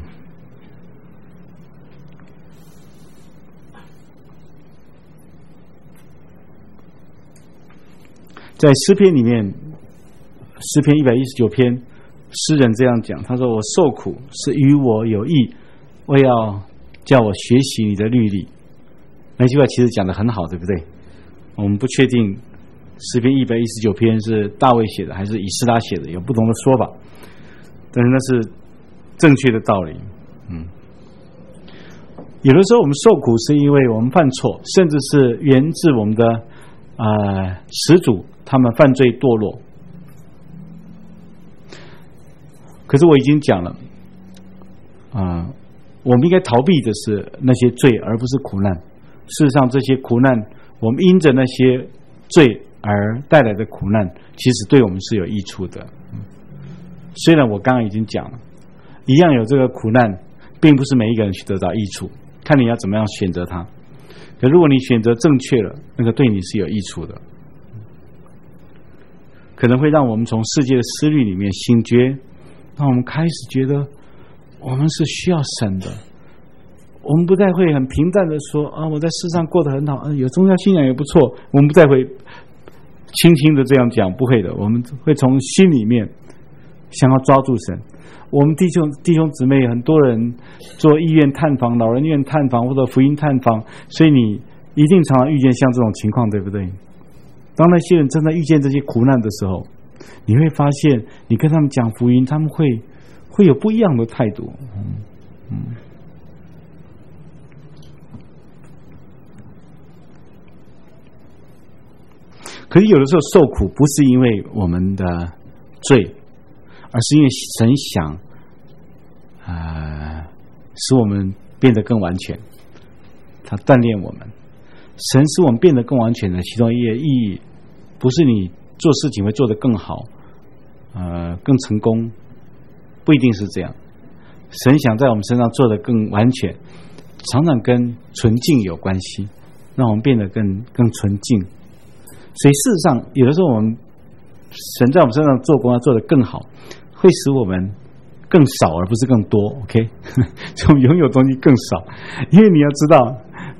在诗篇里面，诗篇一百一十九篇，诗人这样讲，他说：“我受苦是与我有益，我要叫我学习你的律例。”那句话其实讲得很好，对不对？我们不确定诗篇一百一十九篇是大卫写的还是以斯拉写的，有不同的说法，但是那是正确的道理。嗯，有的时候我们受苦是因为我们犯错，甚至是源自我们的呃始祖他们犯罪堕落。可是我已经讲了，啊、呃，我们应该逃避的是那些罪，而不是苦难。事实上，这些苦难，我们因着那些罪而带来的苦难，其实对我们是有益处的。嗯，虽然我刚刚已经讲了，一样有这个苦难，并不是每一个人去得到益处，看你要怎么样选择它。可如果你选择正确了，那个对你是有益处的，可能会让我们从世界的思虑里面醒觉，让我们开始觉得我们是需要神的。我们不再会很平淡的说啊，我在世上过得很好，啊，有宗教信仰也不错。我们不再会轻轻的这样讲，不会的，我们会从心里面想要抓住神。我们弟兄弟兄姊妹很多人做医院探访、老人院探访或者福音探访，所以你一定常常遇见像这种情况，对不对？当那些人真的遇见这些苦难的时候，你会发现，你跟他们讲福音，他们会会有不一样的态度。嗯嗯。可是有的时候受苦不是因为我们的罪，而是因为神想，呃，使我们变得更完全，他锻炼我们。神使我们变得更完全的其中一个意义，不是你做事情会做得更好，呃，更成功，不一定是这样。神想在我们身上做得更完全，常常跟纯净有关系，让我们变得更更纯净。所以事实上，有的时候我们神在我们身上做工要做得更好，会使我们更少而不是更多。 OK， 我们拥有东西更少，因为你要知道，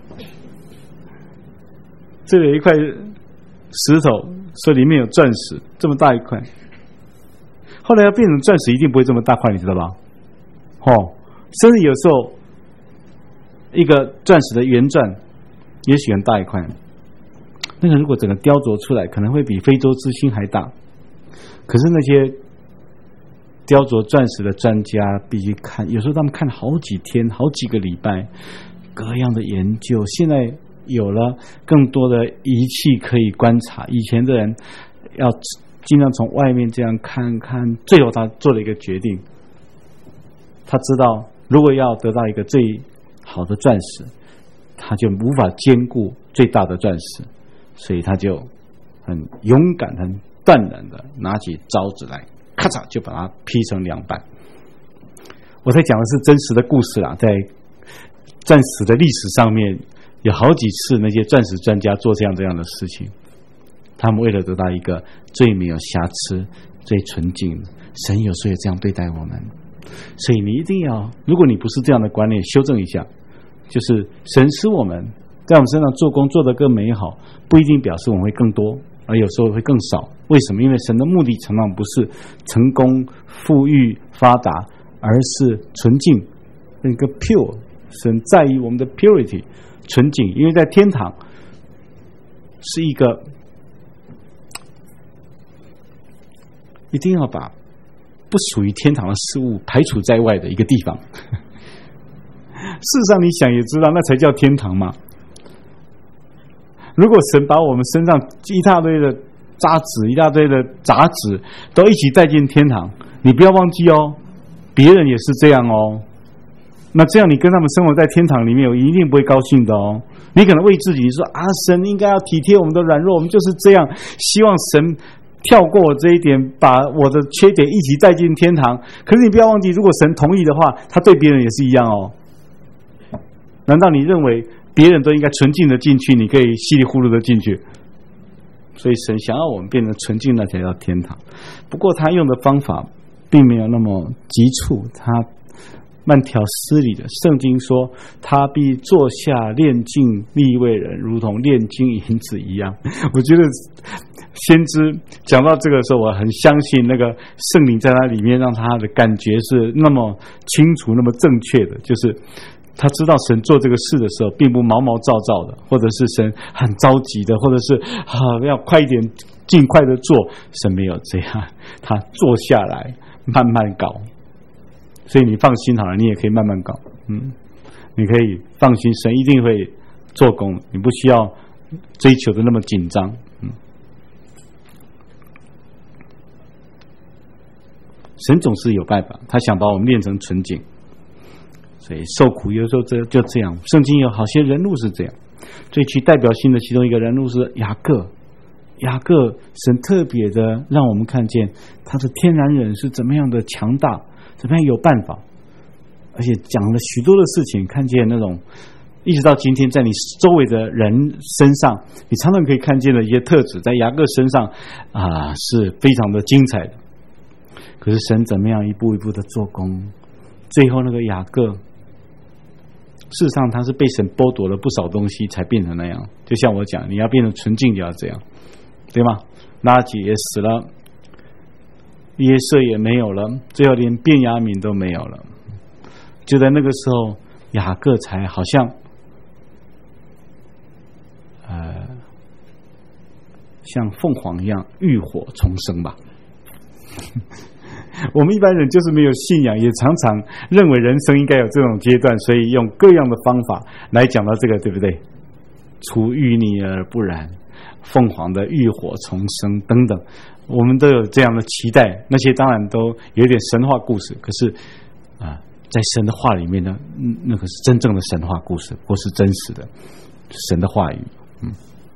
这里有一块石头，说里面有钻石，这么大一块，后来要变成钻石一定不会这么大块，你知道吧？哦，甚至有时候一个钻石的圆钻也许很大一块，那个如果整个雕琢出来，可能会比非洲之星还大。可是那些雕琢钻石的专家必须看，有时候他们看好几天、好几个礼拜，各样的研究。现在有了更多的仪器可以观察，以前的人要尽量从外面这样看看，最后他做了一个决定。他知道，如果要得到一个最好的钻石，他就无法兼顾最大的钻石。所以他就很勇敢、很断然的拿起刀子来，咔嚓就把它劈成两半。我在讲的是真实的故事啦，在钻石的历史上面有好几次那些钻石专家做这样这样的事情，他们为了得到一个最没有瑕疵、最纯净，神有时候也这样对待我们。所以你一定要，如果你不是这样的观念，修正一下，就是神使我们在我们身上做工做得更美好，不一定表示我们会更多，而有时候会更少。为什么？因为神的目的常常不是成功、富裕、发达，而是纯净，那个 pure 神在意我们的 purity 纯净，因为在天堂是一个一定要把不属于天堂的事物排除在外的一个地方。事实上你想也知道，那才叫天堂嘛。如果神把我们身上一大堆的渣子、一大堆的杂质都一起带进天堂，你不要忘记哦，别人也是这样哦。那这样你跟他们生活在天堂里面，我一定不会高兴的哦。你可能为自己说啊，神应该要体贴我们的软弱，我们就是这样，希望神跳过我这一点，把我的缺点一起带进天堂。可是你不要忘记，如果神同意的话，他对别人也是一样哦。难道你认为别人都应该纯净的进去，你可以稀里糊涂的进去？所以神想要我们变成纯净，那才叫天堂。不过他用的方法并没有那么急促，他慢条斯理的。圣经说他必坐下炼净利未人，如同炼金银子一样。我觉得先知讲到这个时候，我很相信那个圣灵在他里面，让他的感觉是那么清楚那么正确的，就是他知道神做这个事的时候并不毛毛躁躁的，或者是神很着急的，或者是啊要快一点尽快的做。神没有这样，他坐下来慢慢搞。所以你放心好了，你也可以慢慢搞。嗯，你可以放心，神一定会做工，你不需要追求的那么紧张。嗯，神总是有办法，他想把我们练成纯净。所以受苦有时候这就这样，圣经有好些人物是这样。最具代表性的其中一个人物是雅各。雅各神特别的让我们看见他的天然人是怎么样的强大，怎么样有办法，而且讲了许多的事情，看见那种一直到今天在你周围的人身上，你常常可以看见的一些特质，在雅各身上啊、呃、是非常的精彩的。可是神怎么样一步一步的做工，最后那个雅各事实上他是被神剥夺了不少东西才变成那样。就像我讲，你要变成纯净就要这样，对吗？拉吉也死了，耶瑟也没有了，最后连便雅悯都没有了。就在那个时候，雅各才好像呃像凤凰一样浴火重生吧。我们一般人就是没有信仰，也常常认为人生应该有这种阶段，所以用各样的方法来讲到这个，对不对？除淤泥而不染，凤凰的浴火重生等等，我们都有这样的期待。那些当然都有点神话故事，可是啊、呃，在神的话里面呢，那个是真正的神话故事，或是真实的神的话语。嗯。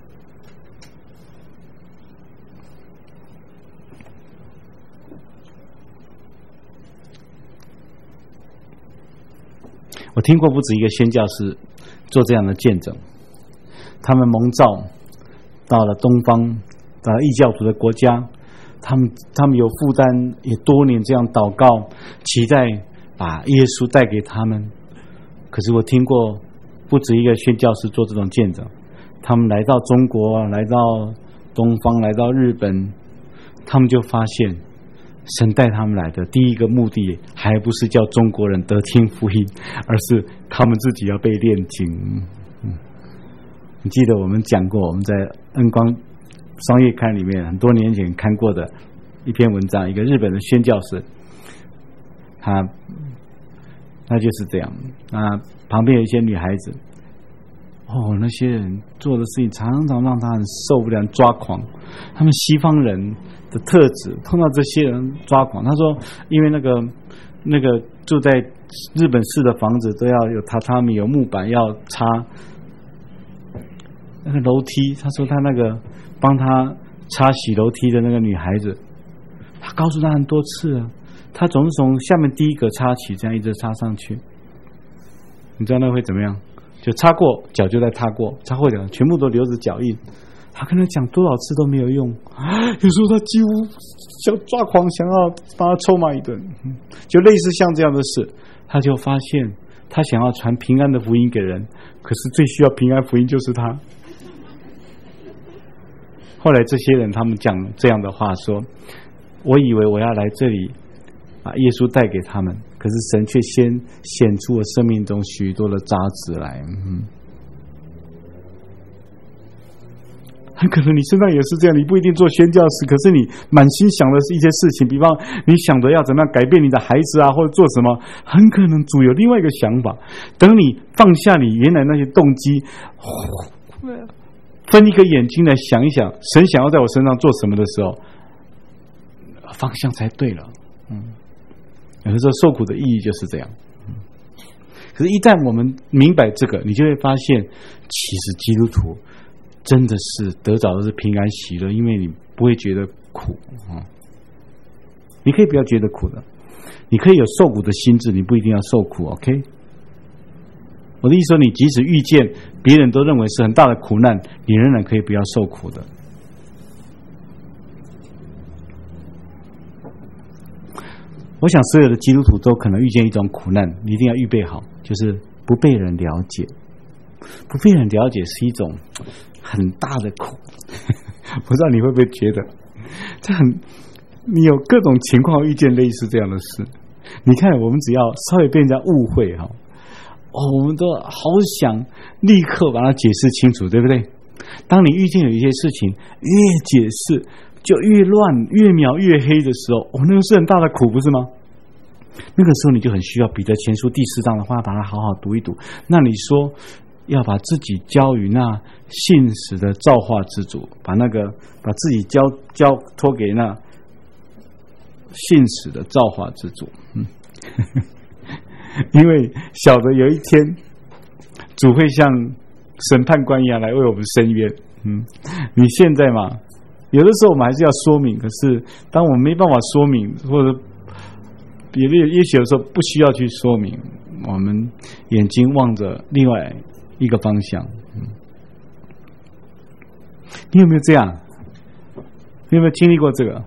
我听过不止一个宣教士做这样的见证，他们蒙召到了东方，到了异教徒的国家，他们他们有负担，也多年这样祷告，期待把耶稣带给他们。可是我听过不止一个宣教士做这种见证，他们来到中国，来到东方，来到日本，他们就发现神带他们来的第一个目的还不是叫中国人得听福音，而是他们自己要被炼净。嗯，你记得我们讲过，我们在恩光商业刊里面很多年前看过的一篇文章，一个日本的宣教士，他他就是这样。那旁边有一些女孩子，哦，那些人做的事情常常让他很受不了，抓狂。他们西方人的特质，碰到这些人抓狂。他说，因为那个那个住在日本式的房子都要有榻榻米，有木板要擦那个楼梯。他说他那个帮他擦洗楼梯的那个女孩子，他告诉他很多次了，他总是从下面第一个擦起，这样一直擦上去。你知道那会怎么样？就擦过脚就再擦过，擦过脚全部都留着脚印。他跟他讲多少次都没有用，有时候他几乎想抓狂，想要把他臭骂一顿。就类似像这样的事，他就发现他想要传平安的福音给人，可是最需要平安福音就是他。后来这些人他们讲这样的话说，我以为我要来这里把耶稣带给他们，可是神却先显出了生命中许多的渣滓来。嗯，很可能你身上也是这样，你不一定做宣教士，可是你满心想的是一些事情，比方你想着要怎么样改变你的孩子啊，或者做什么，很可能主有另外一个想法。等你放下你原来那些动机，分一个眼睛来想一想，神想要在我身上做什么的时候，方向才对了。嗯，有的时候受苦的意义就是这样。嗯，可是，一旦我们明白这个，你就会发现，其实基督徒真的是得着的是平安喜乐，因为你不会觉得苦啊。你可以不要觉得苦的，你可以有受苦的心智，你不一定要受苦。OK， 我的意思说，你即使遇见别人都认为是很大的苦难，你仍然可以不要受苦的。我想所有的基督徒都可能遇见一种苦难，你一定要预备好，就是不被人了解。不被人了解是一种很大的苦，不知道你会不会觉得这很，你有各种情况遇见类似这样的事。你看我们只要稍微被人家误会哈，哦，我们都好想立刻把它解释清楚，对不对？当你遇见有一些事情越解释就越乱，越描越黑的时候，哦，那个是很大的苦，不是吗？那个时候你就很需要彼得前书第四章的话，把它好好读一读。那你说要把自己交于那信实的造化之主，把那个把自己交交托给那信实的造化之主。嗯，因为晓得有一天主会像审判官一样来为我们伸冤。嗯，你现在嘛，有的时候我们还是要说明，可是当我们没办法说明，或者也也许有时候不需要去说明，我们眼睛望着另外一个方向。嗯，你有没有这样？你有没有经历过这个？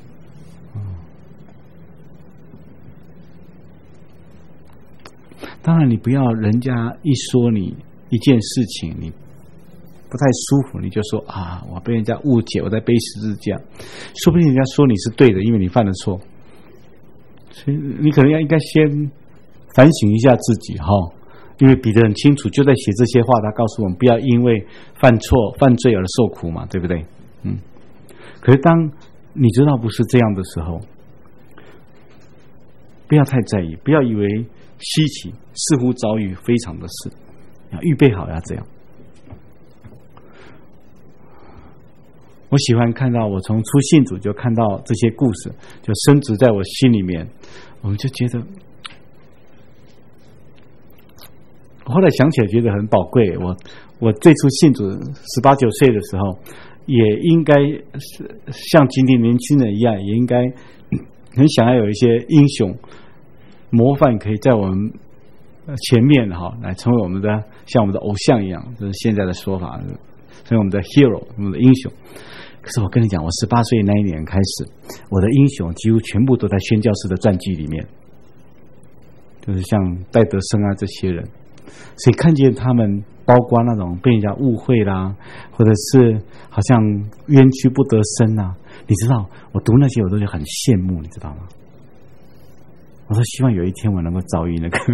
当然，你不要人家一说你一件事情，你不太舒服，你就说啊，我被人家误解，我在背十字架。说不定人家说你是对的，因为你犯了错。所以你可能要应该先反省一下自己哈，因为彼得很清楚，就在写这些话，他告诉我们不要因为犯错、犯罪而受苦嘛，对不对？嗯。可是当你知道不是这样的时候，不要太在意，不要以为稀奇，似乎遭遇非常的事，要预备好要这样。我喜欢看到，我从出信主就看到这些故事，就深植在我心里面。我们就觉得，我后来想起来觉得很宝贵。我我最初信主十八九岁的时候，也应该是像今天年轻人一样，也应该很想要有一些英雄模范，可以在我们前面哈，来成为我们的像我们的偶像一样，这是现在的说法，成为我们的 hero， 我们的英雄。可是我跟你讲，我十八岁那一年开始，我的英雄几乎全部都在宣教士的传记里面，就是像戴德生啊这些人。所以看见他们，包括那种被人家误会啦，或者是好像冤屈不得伸啊，你知道，我读那些我都很羡慕，你知道吗？我说希望有一天我能够遭遇那个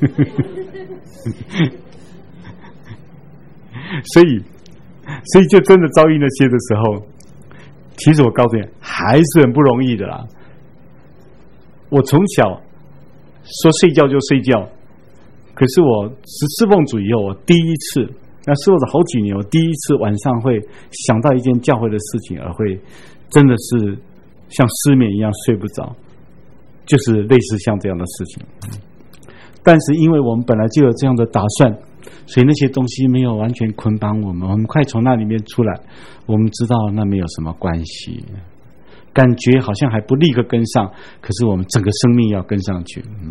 所以所以就真的遭遇那些的时候，其实我告诉你还是很不容易的啦。我从小说睡觉就睡觉，可是我侍奉主以后，我第一次那侍奉了好几年，我第一次晚上会想到一件教会的事情，而会真的是像失眠一样睡不着，就是类似像这样的事情。但是因为我们本来就有这样的打算，所以那些东西没有完全捆绑我们，我们快从那里面出来，我们知道那没有什么关系，感觉好像还不立刻跟上，可是我们整个生命要跟上去。嗯，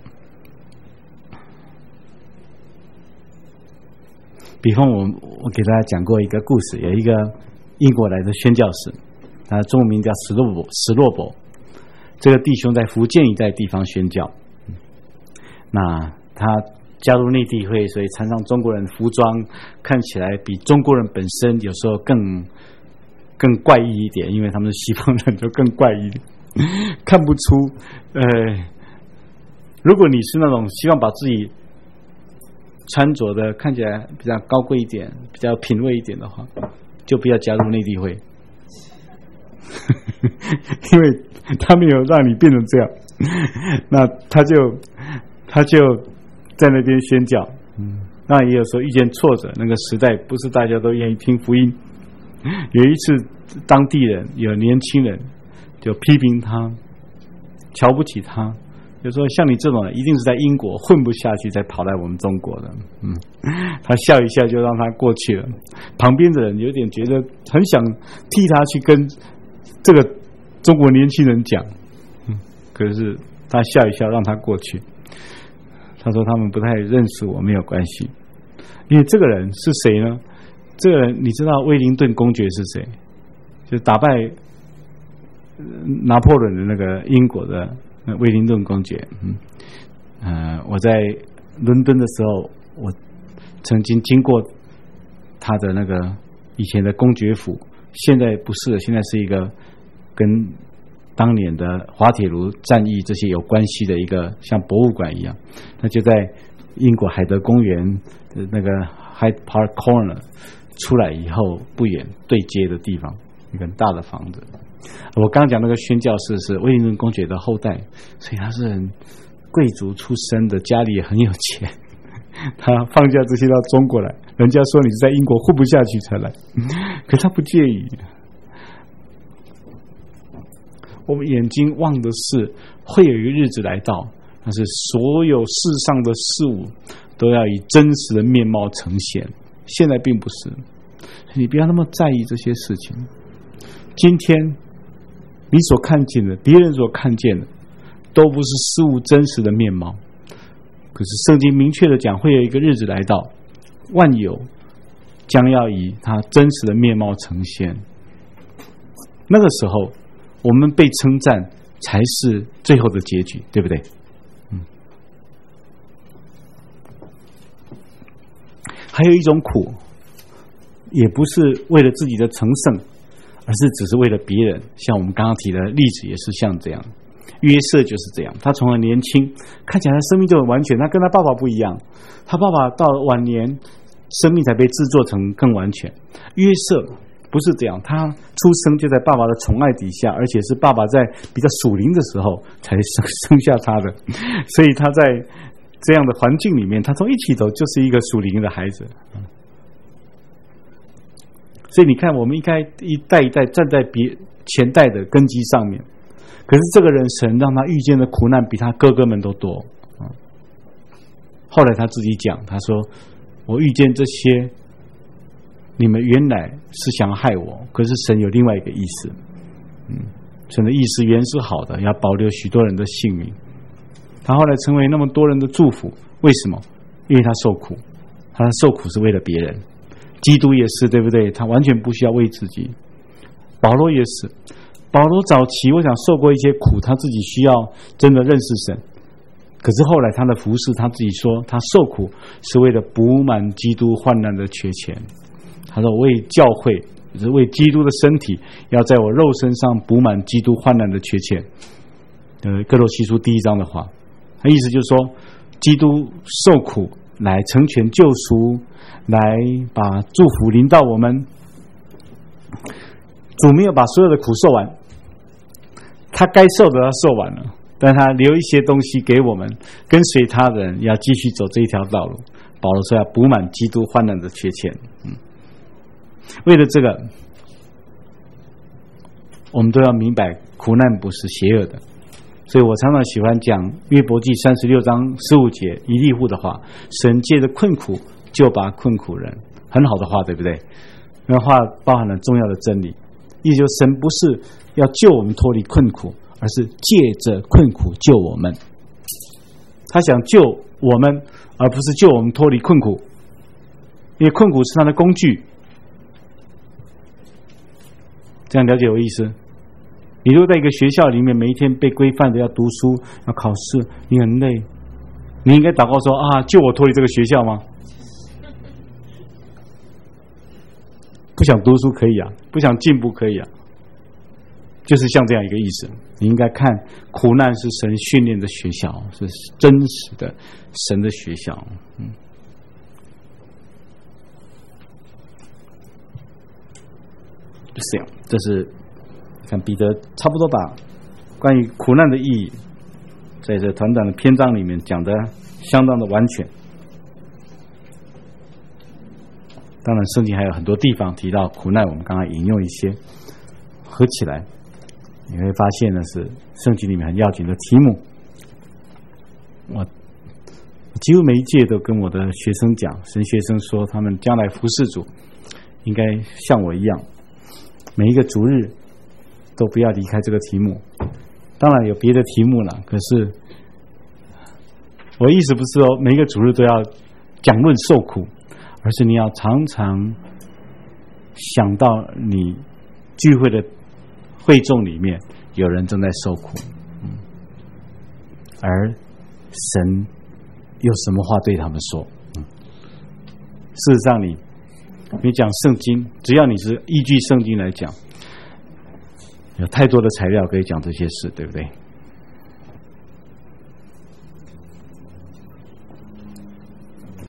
比方我我给大家讲过一个故事，有一个英国来的宣教士，他的中文名叫史洛伯史洛伯，这个弟兄在福建一带地方宣教，那他加入内地会，所以穿上中国人服装，看起来比中国人本身有时候更更怪异一点，因为他们是西方人就更怪异。 看不出。呃，如果你是那种希望把自己穿着的看起来比较高贵一点、比较品味一点的话，就不要加入内地会，因为他没有让你变成这样，那他就他就在那边宣教。嗯，那也有时候遇见挫折，那个时代不是大家都愿意听福音。有一次，当地人有年轻人就批评他，瞧不起他，就说像你这种人一定是在英国混不下去才跑来我们中国的。嗯，他笑一笑就让他过去了。旁边的人有点觉得很想替他去跟这个中国年轻人讲，嗯，可是他笑一笑让他过去。他说他们不太认识我，没有关系。因为这个人是谁呢？这个人你知道威灵顿公爵是谁？就打败拿破仑的那个英国的威灵顿公爵。嗯，呃，我在伦敦的时候，我曾经经过他的那个以前的公爵府，现在不是了，现在是一个跟当年的滑铁卢战役这些有关系的一个像博物馆一样。那就在英国海德公园的那个 Hyde Park Corner 出来以后不远对接的地方，一个很大的房子。我刚刚讲那个宣教士是威灵顿公爵的后代，所以他是很贵族出身的，家里也很有钱。他放下这些到中国来，人家说你是在英国混不下去才来，可他不介意。我们眼睛望的是会有一个日子来到，但是所有世上的事物都要以真实的面貌呈现，现在并不是。你不要那么在意这些事情。今天你所看见的，别人所看见的，都不是事物真实的面貌。可是圣经明确的讲，会有一个日子来到，万有将要以它真实的面貌呈现。那个时候我们被称赞才是最后的结局，对不对？嗯。还有一种苦，也不是为了自己的成圣，而是只是为了别人。像我们刚刚提的例子也是像这样，约瑟就是这样，他从很年轻看起来他生命就很完全，他跟他爸爸不一样，他爸爸到晚年生命才被制作成更完全。约瑟不是这样，他出生就在爸爸的宠爱底下，而且是爸爸在比较属灵的时候才生生下他的，所以他在这样的环境里面，他从一起走就是一个属灵的孩子。所以你看，我们应该一代一代站在别前代的根基上面，可是这个人神让他遇见的苦难比他哥哥们都多。后来他自己讲，他说我遇见这些，你们原来是想害我，可是神有另外一个意思。嗯，神的意思原是好的，要保留许多人的性命。他后来成为那么多人的祝福，为什么？因为他受苦，他受苦是为了别人。基督也是，对不对？他完全不需要为自己。保罗也是，保罗早期我想受过一些苦，他自己需要真的认识神。可是后来他的服事，他自己说他受苦是为了补满基督患难的缺欠。他说为教会，就是为基督的身体，要在我肉身上补满基督患难的缺欠。呃，哥罗西书第一章的话，他意思就是说，基督受苦来成全救赎，来把祝福临到我们。主没有把所有的苦受完，他该受的他受完了，但他留一些东西给我们，跟随他的人要继续走这一条道路。保罗说要补满基督患难的缺欠。嗯，为了这个，我们都要明白苦难不是邪恶的。所以我常常喜欢讲约伯记三十六章十五节以利户的话，神借着困苦救拔困苦人，很好的话，对不对？那话包含了重要的真理，意思就是神不是要救我们脱离困苦，而是借着困苦救我们。他想救我们，而不是救我们脱离困苦，因为困苦是他的工具。这样了解我意思？你如果在一个学校里面，每一天被规范的要读书、要考试，你很累，你应该祷告说啊，救我脱离这个学校吗？不想读书可以啊，不想进步可以啊， 就是像这样一个意思。你应该看苦难是神训练的学校，是真实的神的学校。嗯，就是这样。这是看彼得差不多把关于苦难的意义，在这短短的篇章里面讲的相当的完全。当然，圣经还有很多地方提到苦难，我们刚刚引用一些，合起来你会发现呢，是圣经里面很要紧的题目。我几乎每一届都跟我的学生讲，神学生说他们将来服侍主，应该像我一样，每一个主日都不要离开这个题目。当然有别的题目了，可是我意思不是说每一个主日都要讲论受苦，而是你要常常想到你聚会的会众里面有人正在受苦，嗯，而神有什么话对他们说？嗯，事实上你你讲圣经，只要你是依据圣经来讲，有太多的材料可以讲这些事，对不对？